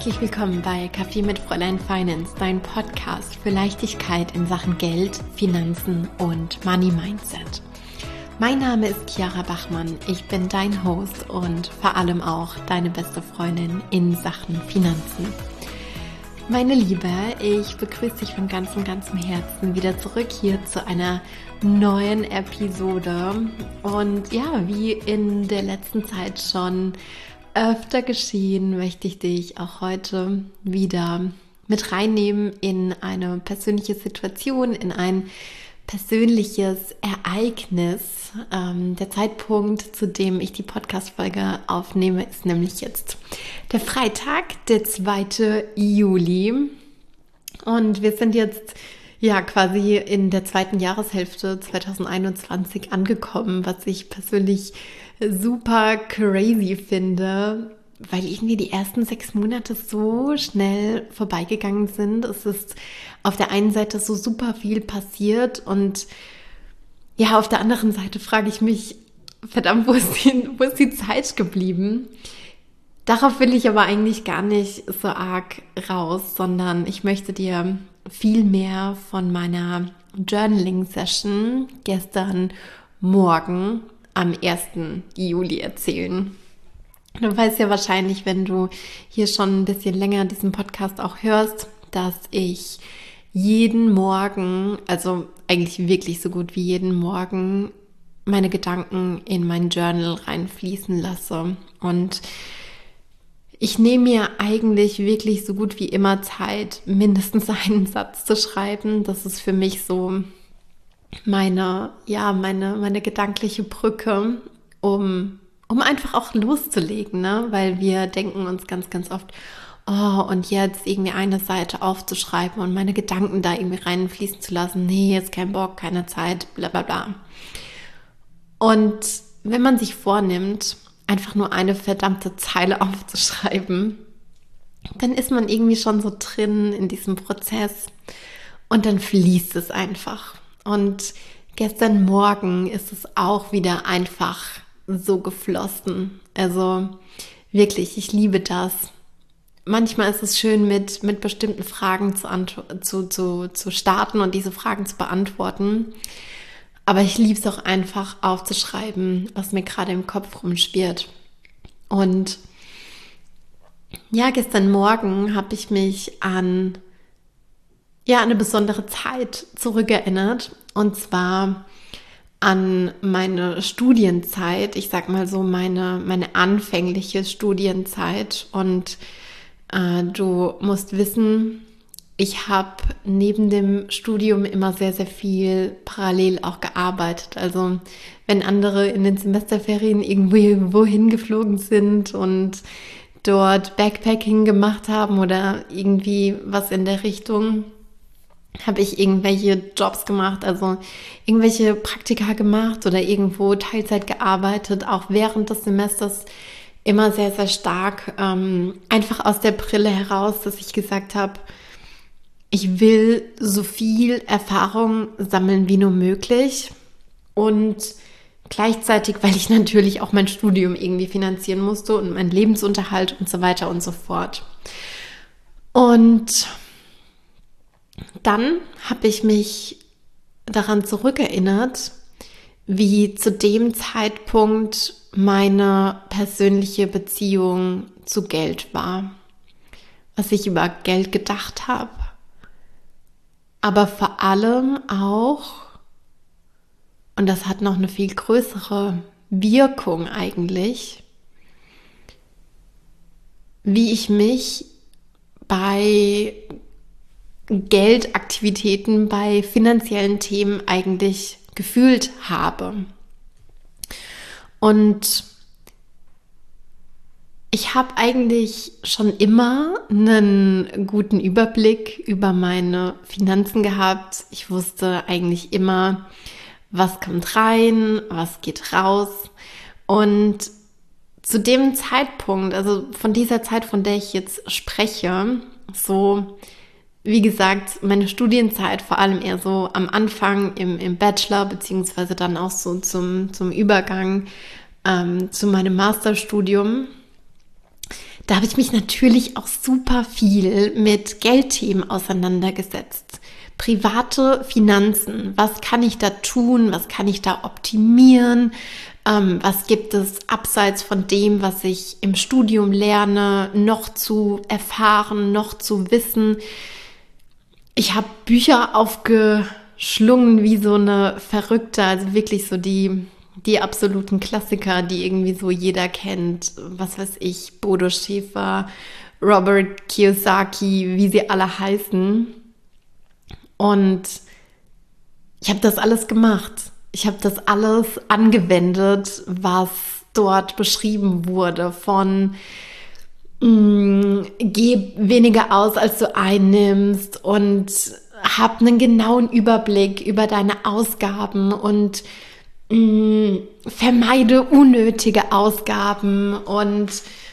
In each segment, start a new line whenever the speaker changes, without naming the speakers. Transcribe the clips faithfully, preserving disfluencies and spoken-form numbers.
Herzlich willkommen bei Kaffee mit Fräulein Finance, dein Podcast für Leichtigkeit in Sachen Geld, Finanzen und Money Mindset. Mein Name ist Chiara Bachmann, ich bin dein Host und vor allem auch deine beste Freundin in Sachen Finanzen. Meine Liebe, ich begrüße dich von ganzem, ganzem Herzen wieder zurück hier zu einer neuen Episode. Und ja, wie in der letzten Zeit schon öfter geschehen, möchte ich dich auch heute wieder mit reinnehmen in eine persönliche Situation, in ein persönliches Ereignis. Ähm, der Zeitpunkt, zu dem ich die Podcast-Folge aufnehme, ist nämlich jetzt der Freitag, der zweite Juli. Und wir sind jetzt ja quasi in der zweiten Jahreshälfte zwanzig einundzwanzig angekommen, was ich persönlich super crazy finde, weil irgendwie die ersten sechs Monate so schnell vorbeigegangen sind. Es ist auf der einen Seite so super viel passiert und ja, auf der anderen Seite frage ich mich, verdammt, wo ist die, wo ist die Zeit geblieben? Darauf will ich aber eigentlich gar nicht so arg raus, sondern ich möchte dir viel mehr von meiner Journaling-Session gestern Morgen am ersten Juli erzählen. Du weißt ja wahrscheinlich, wenn du hier schon ein bisschen länger diesen Podcast auch hörst, dass ich jeden Morgen, also eigentlich wirklich so gut wie jeden Morgen, meine Gedanken in mein Journal reinfließen lasse. Und ich nehme mir eigentlich wirklich so gut wie immer Zeit, mindestens einen Satz zu schreiben. Das ist für mich so meine, ja, meine, meine gedankliche Brücke, um, um einfach auch loszulegen, ne? Weil wir denken uns ganz, ganz oft, oh, und jetzt irgendwie eine Seite aufzuschreiben und meine Gedanken da irgendwie reinfließen zu lassen. Nee, jetzt kein Bock, keine Zeit, bla bla bla. Und wenn man sich vornimmt, einfach nur eine verdammte Zeile aufzuschreiben, dann ist man irgendwie schon so drin in diesem Prozess und dann fließt es einfach. Und gestern Morgen ist es auch wieder einfach so geflossen. Also wirklich, ich liebe das. Manchmal ist es schön, mit, mit bestimmten Fragen zu, zu, zu, zu starten und diese Fragen zu beantworten. Aber ich liebe es auch einfach aufzuschreiben, was mir gerade im Kopf rumschwirrt. Und ja, gestern Morgen habe ich mich an ja, eine besondere Zeit zurückerinnert. Und zwar an meine Studienzeit. Ich sag mal so, meine, meine anfängliche Studienzeit. Und äh, du musst wissen, ich habe neben dem Studium immer sehr, sehr viel parallel auch gearbeitet. Also wenn andere in den Semesterferien irgendwo hingeflogen sind und dort Backpacking gemacht haben oder irgendwie was in der Richtung, habe ich irgendwelche Jobs gemacht, also irgendwelche Praktika gemacht oder irgendwo Teilzeit gearbeitet, auch während des Semesters immer sehr, sehr stark, ähm, einfach aus der Brille heraus, dass ich gesagt habe, ich will so viel Erfahrung sammeln wie nur möglich und gleichzeitig, weil ich natürlich auch mein Studium irgendwie finanzieren musste und meinen Lebensunterhalt und so weiter und so fort. Und dann habe ich mich daran zurückerinnert, wie zu dem Zeitpunkt meine persönliche Beziehung zu Geld war, was ich über Geld gedacht habe, aber vor allem auch, und das hat noch eine viel größere Wirkung eigentlich, wie ich mich bei Geldaktivitäten, bei finanziellen Themen eigentlich gefühlt habe. Und ich habe eigentlich schon immer einen guten Überblick über meine Finanzen gehabt. Ich wusste eigentlich immer, was kommt rein, was geht raus. Und zu dem Zeitpunkt, also von dieser Zeit, von der ich jetzt spreche, so wie gesagt, meine Studienzeit vor allem eher so am Anfang im, im Bachelor, beziehungsweise dann auch so zum, zum Übergang ähm, zu meinem Masterstudium. da habe ich mich natürlich auch super viel mit Geldthemen auseinandergesetzt. Private Finanzen, was kann ich da tun, was kann ich da optimieren, ähm, was gibt es abseits von dem, was ich im Studium lerne, noch zu erfahren, noch zu wissen. Ich habe Bücher aufgeschlungen wie so eine Verrückte, also wirklich so die, die absoluten Klassiker, die irgendwie so jeder kennt. Was weiß ich, Bodo Schäfer, Robert Kiyosaki, wie sie alle heißen. Und ich habe das alles gemacht. Ich habe das alles angewendet, was dort beschrieben wurde von mh, geh weniger aus, als du einnimmst und hab einen genauen Überblick über deine Ausgaben und mh, vermeide unnötige Ausgaben und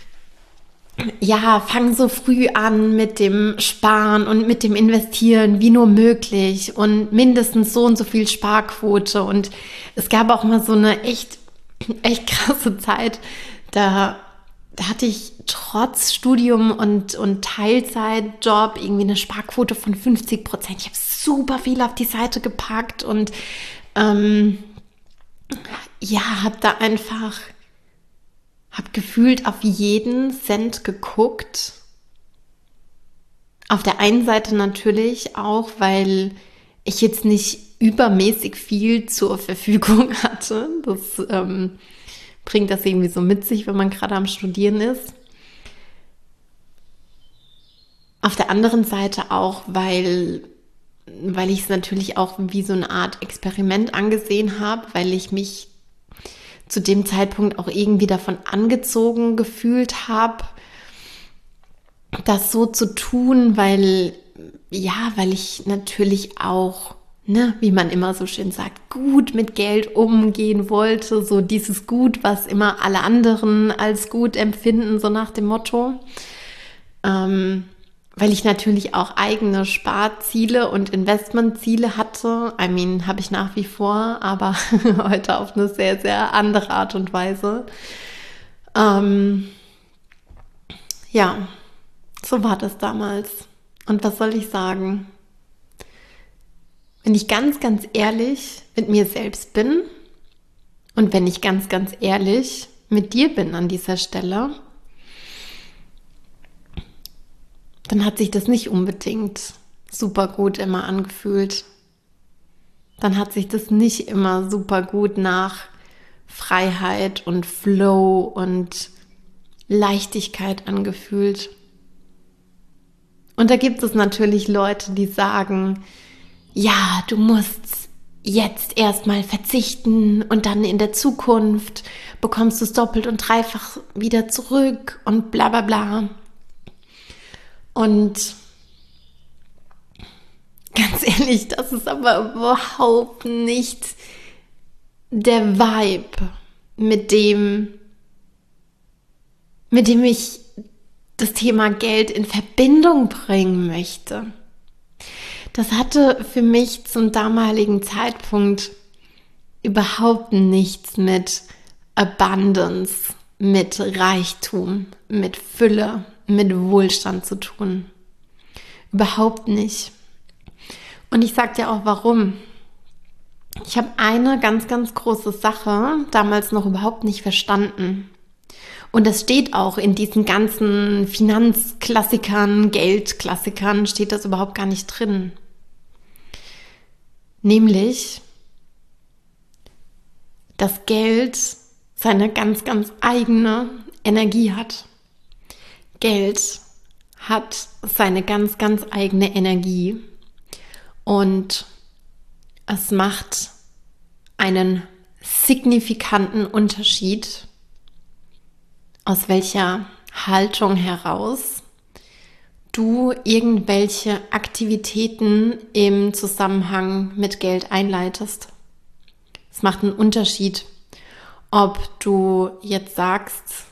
ja, fang so früh an mit dem Sparen und mit dem Investieren wie nur möglich und mindestens so und so viel Sparquote. Und es gab auch mal so eine echt, echt krasse Zeit, da, da hatte ich trotz Studium und, und Teilzeitjob irgendwie eine Sparquote von fünfzig Prozent. Ich habe super viel auf die Seite gepackt und ähm, ja, habe da einfach... Hab gefühlt auf jeden Cent geguckt. Auf der einen Seite natürlich auch, weil ich jetzt nicht übermäßig viel zur Verfügung hatte. Das ähm, bringt das irgendwie so mit sich, wenn man gerade am Studieren ist. Auf der anderen Seite auch, weil, weil ich es natürlich auch wie so eine Art Experiment angesehen habe, weil ich mich zu dem Zeitpunkt auch irgendwie davon angezogen gefühlt habe, das so zu tun, weil, ja, weil ich natürlich auch, ne, wie man immer so schön sagt, gut mit Geld umgehen wollte, so dieses Gut, was immer alle anderen als gut empfinden, so nach dem Motto. Ähm, weil ich natürlich auch eigene Sparziele und Investmentziele hatte. I mean, habe ich nach wie vor, aber heute auf eine sehr, sehr andere Art und Weise. Ähm, ja, so war das damals. Und was soll ich sagen? Wenn ich ganz, ganz ehrlich mit mir selbst bin und wenn ich ganz, ganz ehrlich mit dir bin an dieser Stelle, dann hat sich das nicht unbedingt super gut immer angefühlt. Dann hat sich das nicht immer super gut nach Freiheit und Flow und Leichtigkeit angefühlt. Und da gibt es natürlich Leute, die sagen, ja, du musst jetzt erstmal verzichten und dann in der Zukunft bekommst du es doppelt und dreifach wieder zurück und bla bla bla. Und ganz ehrlich, das ist aber überhaupt nicht der Vibe, mit dem, mit dem ich das Thema Geld in Verbindung bringen möchte. Das hatte für mich zum damaligen Zeitpunkt überhaupt nichts mit Abundance, mit Reichtum, mit Fülle, mit Wohlstand zu tun. Überhaupt nicht. Und ich sag dir auch warum. Ich habe eine ganz, ganz große Sache damals noch überhaupt nicht verstanden. Und das steht auch in diesen ganzen Finanzklassikern, Geldklassikern, steht das überhaupt gar nicht drin. Nämlich, dass Geld seine ganz, ganz eigene Energie hat. Geld hat seine ganz, ganz eigene Energie und es macht einen signifikanten Unterschied, aus welcher Haltung heraus du irgendwelche Aktivitäten im Zusammenhang mit Geld einleitest. Es macht einen Unterschied, ob du jetzt sagst,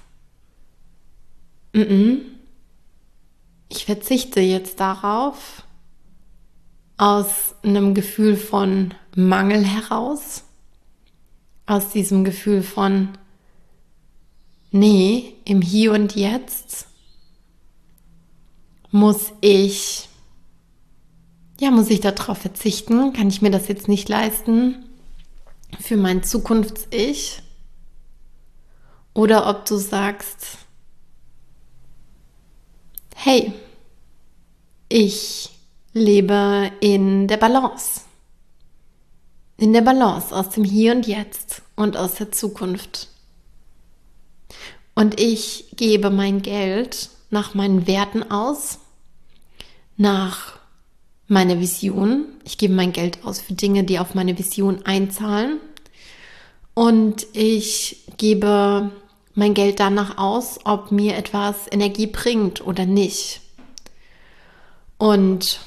Mm-mm. ich verzichte jetzt darauf aus einem Gefühl von Mangel heraus, aus diesem Gefühl von, nee, im Hier und Jetzt muss ich, ja, muss ich darauf verzichten? Kann ich mir das jetzt nicht leisten für mein Zukunfts-Ich? Oder ob du sagst, hey, ich lebe in der Balance. In der Balance aus dem Hier und Jetzt und aus der Zukunft. Und ich gebe mein Geld nach meinen Werten aus, nach meiner Vision. Ich gebe mein Geld aus für Dinge, die auf meine Vision einzahlen. Und ich gebe mein Geld danach aus, ob mir etwas Energie bringt oder nicht. Und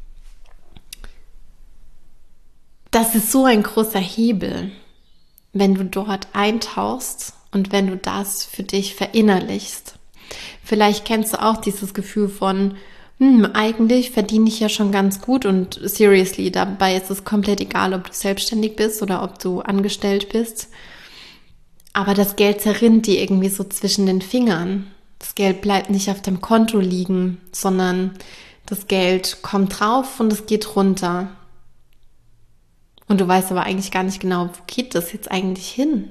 das ist so ein großer Hebel, wenn du dort eintauchst und wenn du das für dich verinnerlichst. Vielleicht kennst du auch dieses Gefühl von, hm, eigentlich verdiene ich ja schon ganz gut und seriously, dabei ist es komplett egal, ob du selbstständig bist oder ob du angestellt bist. Aber das Geld zerrinnt dir irgendwie so zwischen den Fingern. Das Geld bleibt nicht auf dem Konto liegen, sondern das Geld kommt drauf und es geht runter. Und du weißt aber eigentlich gar nicht genau, wo geht das jetzt eigentlich hin?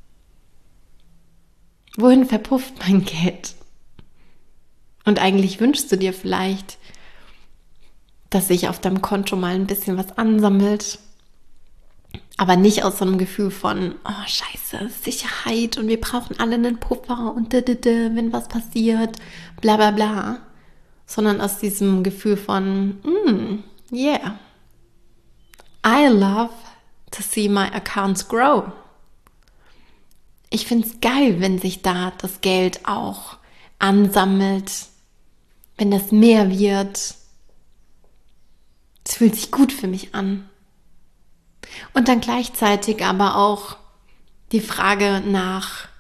Wohin verpufft mein Geld? Und eigentlich wünschst du dir vielleicht, dass sich auf deinem Konto mal ein bisschen was ansammelt. Aber nicht aus so einem Gefühl von, oh scheiße, Sicherheit und wir brauchen alle einen Puffer und da, da, da, wenn was passiert, bla bla bla. Sondern aus diesem Gefühl von, mm, yeah, I love to see my accounts grow. Ich finde es geil, wenn sich da das Geld auch ansammelt, wenn das mehr wird. Es fühlt sich gut für mich an. Und dann gleichzeitig aber auch die Frage nach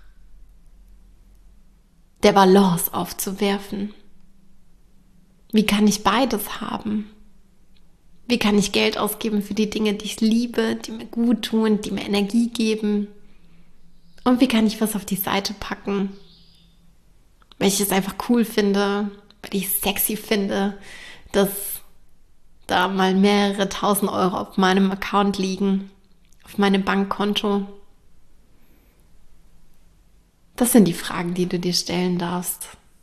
der Balance aufzuwerfen. Wie kann ich beides haben? Wie kann ich Geld ausgeben für die Dinge, die ich liebe, die mir gut tun, die mir Energie geben? Und wie kann ich was auf die Seite packen, weil ich es einfach cool finde, weil ich es sexy finde, dass da mal mehrere tausend Euro auf meinem Account liegen, auf meinem Bankkonto. Das sind die Fragen, die du dir stellen darfst.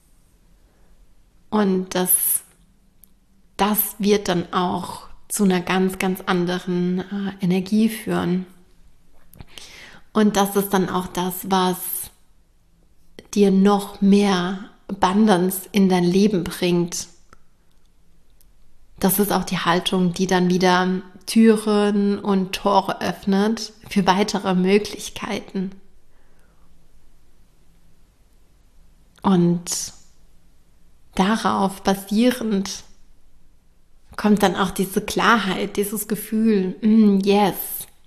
Und das, das wird dann auch zu einer ganz, ganz anderen äh, Energie führen. Und das ist dann auch das, was dir noch mehr Abundance in dein Leben bringt. Das ist auch die Haltung, die dann wieder Türen und Tore öffnet für weitere Möglichkeiten. Und darauf basierend kommt dann auch diese Klarheit, dieses Gefühl, mm, yes,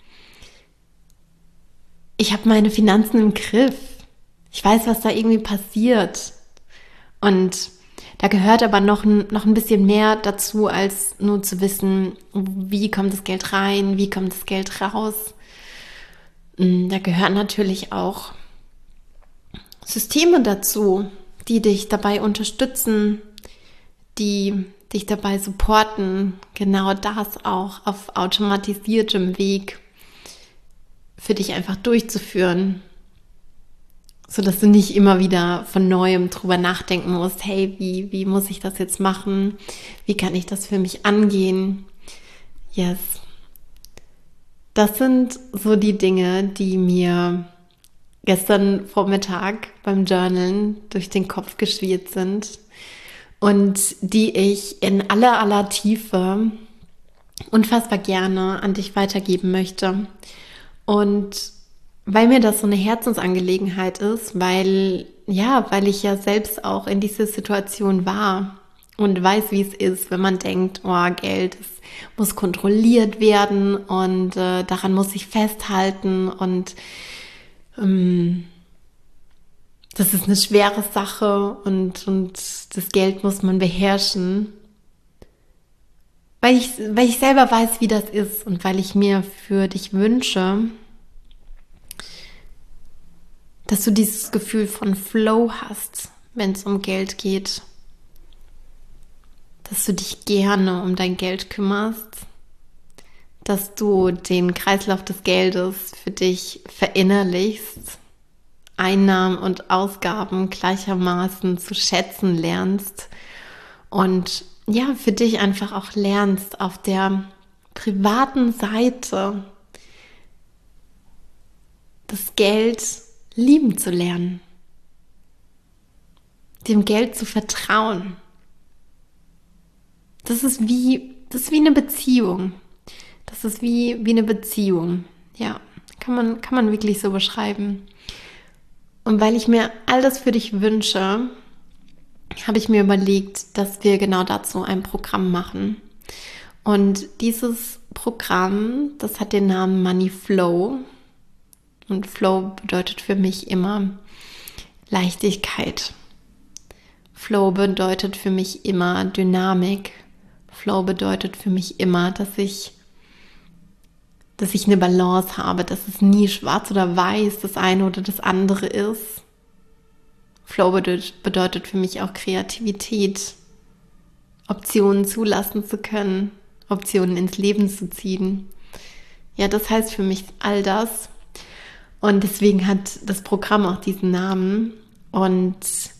ich habe meine Finanzen im Griff. Ich weiß, was da irgendwie passiert. Und da gehört aber noch ein, noch ein bisschen mehr dazu, als nur zu wissen, wie kommt das Geld rein, wie kommt das Geld raus. Da gehören natürlich auch Systeme dazu, die dich dabei unterstützen, die dich dabei supporten, genau das auch auf automatisiertem Weg für dich einfach durchzuführen, sodass du nicht immer wieder von Neuem drüber nachdenken musst, hey, wie, wie muss ich das jetzt machen? Wie kann ich das für mich angehen? Yes. Das sind so die Dinge, die mir gestern Vormittag beim Journalen durch den Kopf geschwirrt sind und die ich in aller, aller Tiefe unfassbar gerne an dich weitergeben möchte. Und weil mir das so eine Herzensangelegenheit ist, weil, ja, weil ich ja selbst auch in dieser Situation war und weiß, wie es ist, wenn man denkt, oh, Geld, es muss kontrolliert werden und äh, daran muss ich festhalten und ähm, das ist eine schwere Sache und, und das Geld muss man beherrschen. Weil ich, weil ich selber weiß, wie das ist und weil ich mir für dich wünsche, dass du dieses Gefühl von Flow hast, wenn es um Geld geht. dass du dich gerne um dein Geld kümmerst, dass du den Kreislauf des Geldes für dich verinnerlichst, Einnahmen und Ausgaben gleichermaßen zu schätzen lernst und ja, für dich einfach auch lernst, auf der privaten Seite das Geld lieben zu lernen, dem Geld zu vertrauen. Das ist wie, das ist wie eine Beziehung. Das ist wie, wie eine Beziehung. Ja, kann man, kann man wirklich so beschreiben. Und weil ich mir all das für dich wünsche, habe ich mir überlegt, dass wir genau dazu ein Programm machen. Und dieses Programm, das hat den Namen Money Flow. Und Flow bedeutet für mich immer Leichtigkeit. Flow bedeutet für mich immer Dynamik. Flow bedeutet für mich immer, dass ich, dass ich eine Balance habe, dass es nie schwarz oder weiß das eine oder das andere ist. Flow bedeutet, bedeutet für mich auch Kreativität, Optionen zulassen zu können, Optionen ins Leben zu ziehen. Ja, das heißt für mich all das. Und deswegen hat das Programm auch diesen Namen. Und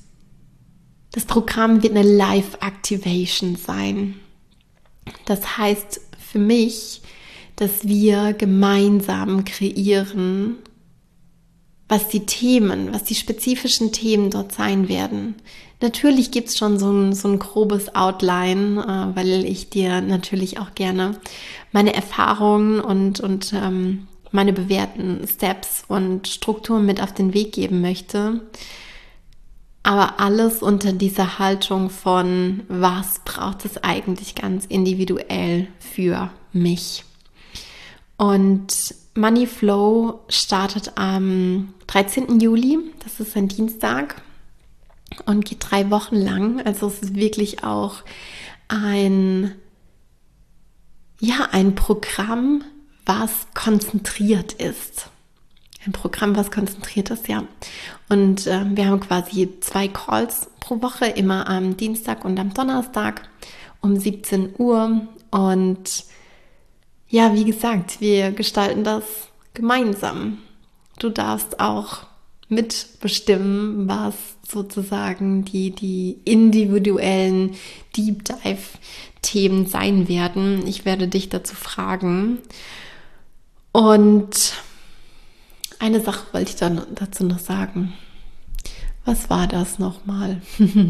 das Programm wird eine Live-Activation sein. Das heißt für mich, dass wir gemeinsam kreieren, was die Themen, was die spezifischen Themen dort sein werden. Natürlich gibt es schon so ein, so ein grobes Outline, äh, weil ich dir natürlich auch gerne meine Erfahrungen und, und ähm, meine bewährten Steps und Strukturen mit auf den Weg geben möchte. Aber alles unter dieser Haltung von, was braucht es eigentlich ganz individuell für mich? Und Money Flow startet am dreizehnten Juli, das ist ein Dienstag und geht drei Wochen lang. Also es ist wirklich auch ein, ja, ein Programm, was konzentriert ist. Ein Programm, was konzentriert ist, ja. Und äh, wir haben quasi zwei Calls pro Woche, immer am Dienstag und am Donnerstag um siebzehn Uhr. Und ja, wie gesagt, wir gestalten das gemeinsam. Du darfst auch mitbestimmen, was sozusagen die, die individuellen Deep Dive-Themen sein werden. Ich werde dich dazu fragen. Und eine Sache wollte ich dann dazu noch sagen. Was war das nochmal?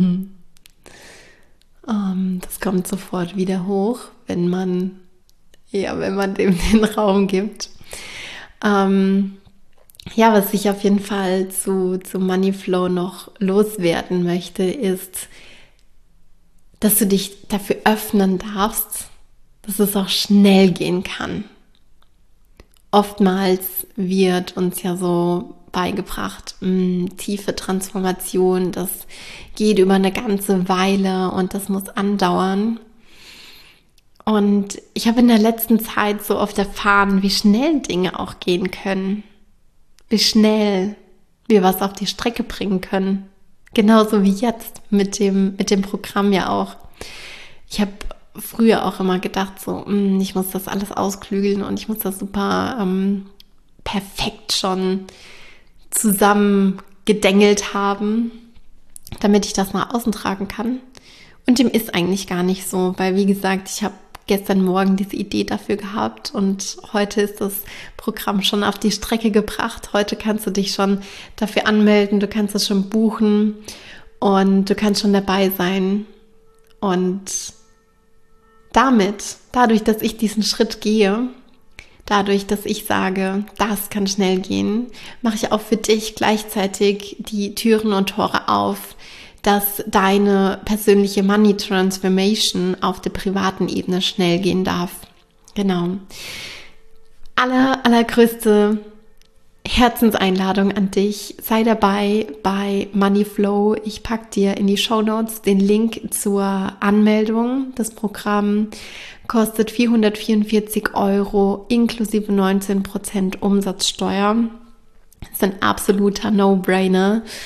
um, das kommt sofort wieder hoch, wenn man, ja, wenn man dem den Raum gibt. Um, ja, was ich auf jeden Fall zu, zu Money Flow noch loswerden möchte, ist, dass du dich dafür öffnen darfst, dass es auch schnell gehen kann. Oftmals wird uns ja so beigebracht, mh, tiefe Transformation, das geht über eine ganze Weile und das muss andauern. Und ich habe in der letzten Zeit so oft erfahren, wie schnell Dinge auch gehen können, wie schnell wir was auf die Strecke bringen können. Genauso wie jetzt mit dem, mit dem Programm ja auch. Ich habe früher auch immer gedacht, so, ich muss das alles ausklügeln und ich muss das super ähm, perfekt schon zusammengedengelt haben, damit ich das nach außen tragen kann. Und dem ist eigentlich gar nicht so, weil wie gesagt, ich habe gestern Morgen diese Idee dafür gehabt und heute ist das Programm schon auf die Strecke gebracht. Heute kannst du dich schon dafür anmelden, du kannst es schon buchen und du kannst schon dabei sein. Und damit, dadurch, dass ich diesen Schritt gehe, dadurch, dass ich sage, das kann schnell gehen, mache ich auch für dich gleichzeitig die Türen und Tore auf, dass deine persönliche Money Transformation auf der privaten Ebene schnell gehen darf. Genau. Aller, allergrößte Herzenseinladung an dich. Sei dabei bei Money Flow. Ich packe dir in die Shownotes den Link zur Anmeldung. Das Programm kostet vierhundertvierundvierzig Euro inklusive neunzehn Prozent Umsatzsteuer. Das ist ein absoluter No-Brainer.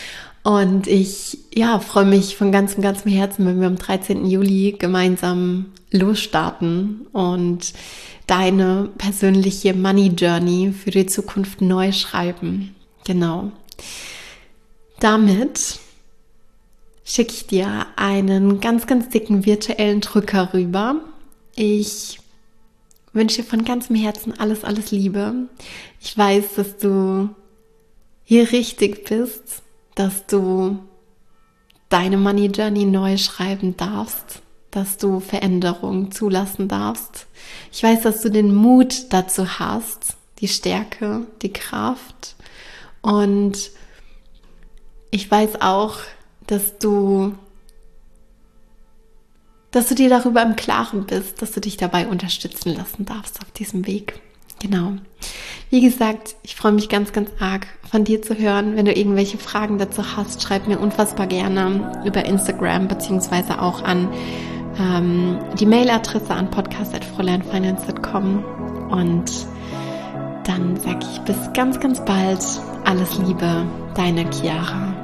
Und ich ja, freue mich von ganzem, ganzem Herzen, wenn wir am dreizehnten Juli gemeinsam losstarten und deine persönliche Money Journey für die Zukunft neu schreiben. Genau. Damit schicke ich dir einen ganz, ganz dicken virtuellen Drücker rüber. Ich wünsche dir von ganzem Herzen alles, alles Liebe. Ich weiß, dass du hier richtig bist, dass du deine Money Journey neu schreiben darfst, dass du Veränderungen zulassen darfst. Ich weiß, dass du den Mut dazu hast, die Stärke, die Kraft. Und ich weiß auch, dass du, dass du dir darüber im Klaren bist, dass du dich dabei unterstützen lassen darfst auf diesem Weg. Genau. Wie gesagt, ich freue mich ganz, ganz arg von dir zu hören. Wenn du irgendwelche Fragen dazu hast, schreib mir unfassbar gerne über Instagram beziehungsweise auch an ähm, die Mailadresse an podcast at fräulein finance punkt com. Und dann sage ich bis ganz, ganz bald. Alles Liebe, deine Chiara.